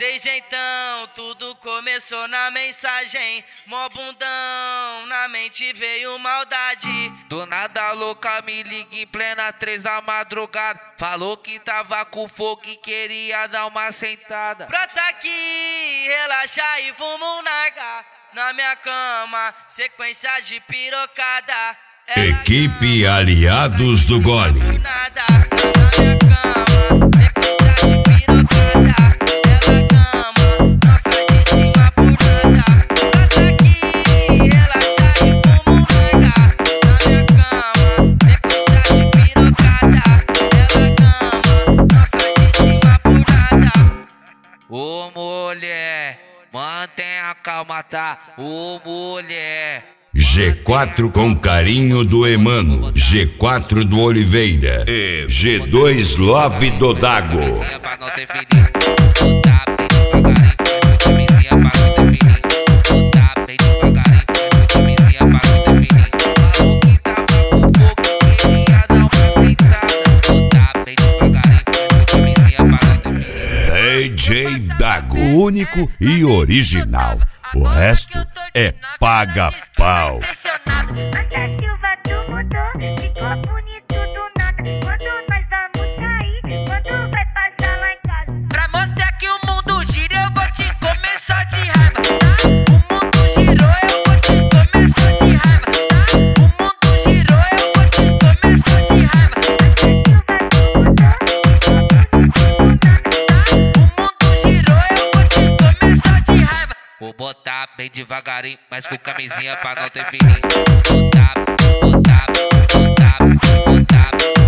Desde então tudo começou na mensagem. Mó bundão, na mente veio maldade. Do nada a louca me liga em plena 3 da madrugada. Falou que tava com fogo e queria dar uma sentada. Brota aqui, relaxa e vamos largar. Na minha cama, sequência de pirocada. Equipe Aliados do Gole. Nada, na minha cama, sequência de pirocada. Ela cama, não sai de cima por nada. Brota aqui, relaxa e vamos largar. Na minha cama, sequência de pirocada. Ela cama, não sai de cima por nada. Ô mulher, mantenha a calma, tá? Ô mulher. G4 com carinho do Emano, G4 do Oliveira e G2 Love do Dago. DJ Dago, único e original. O resto é paga-pau. A Silva tu mudou, ficou bonito do nada. Quando nós vamos sair, quando vai passar lá em casa. Pra mostrar que o mundo gira, eu vou te comer só de raiva, tá? O mundo girou, eu vou te comer só de raiva, tá? O mundo girou, eu vou te comer só de raiva. O mundo girou, eu vou te comer só de raiva. Vou botar bem devagarinho, mas com camisinha pra não ter perigo. Botar, botar, botar, botar.